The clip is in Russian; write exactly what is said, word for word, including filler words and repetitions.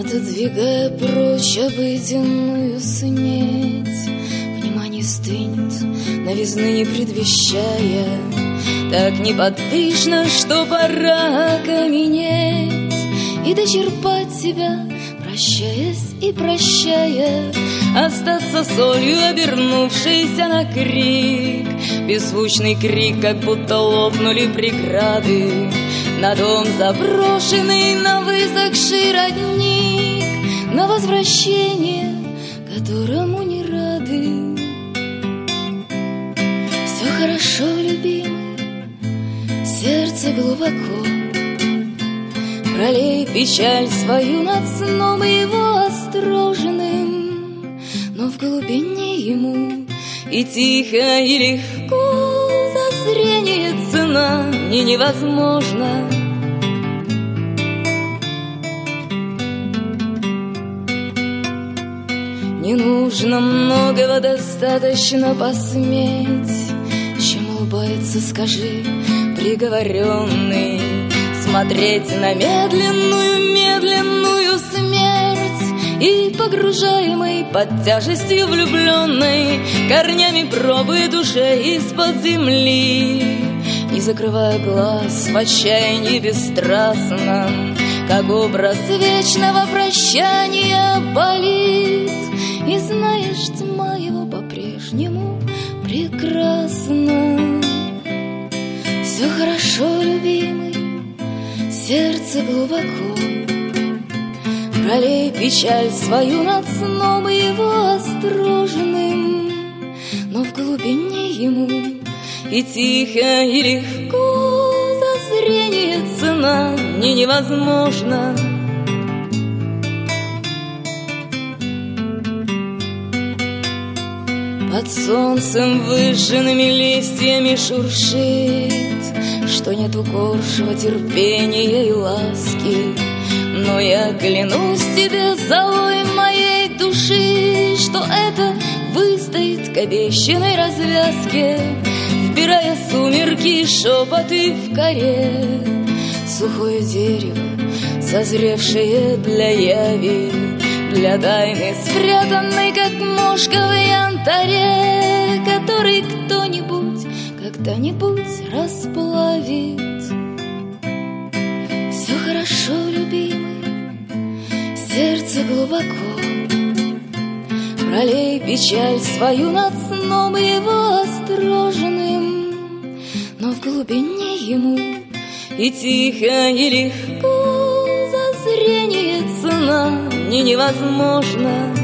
Отодвигая прочь обыденную снеть, внимание стынет, новизны не предвещая, так неподвижно, что пора окаменеть и дочерпать себя, прощаясь и прощая, остаться солью, обернувшейся на крик. Беззвучный крик, как будто лопнули преграды, на дом заброшенный, на высохший родник, на возвращение, которому не рады. Все хорошо, любимый, сердце глубоко, пролей печаль свою над сном его остроженным, но в глубине ему и тихо, и легко, за зрение цена не невозможна. Не нужно многого, достаточно посметь, чем улыбается, скажи, приговоренный, смотреть на медленную, медленную смерть и погружаемый под тяжестью влюбленной корнями пробы душе из-под земли, не закрывая глаз в отчаянии бесстрастном, как образ вечного прощания болит. И знаешь, тьма его по-прежнему прекрасна. Все хорошо, любимый, сердце глубоко, пролей печаль свою над сном его остроженным, но в глубине ему и тихо, и легко, за зрение цена не невозможна. Под солнцем выжженными листьями шуршит, что нет укоршего терпения и ласки. Но я клянусь тебе, золой моей души, что это выстоит к обещанной развязке, вбирая сумерки и шепоты в коре. Сухое дерево, созревшее для яви, для тайны, спрятанной, как мошка в янтаре, который кто-нибудь когда-нибудь расплавит. Все хорошо, любимый, сердце глубоко, пролей печаль свою над сном его остроженным, но в глубине ему и тихо, и легко, за зрение цена не невозможно.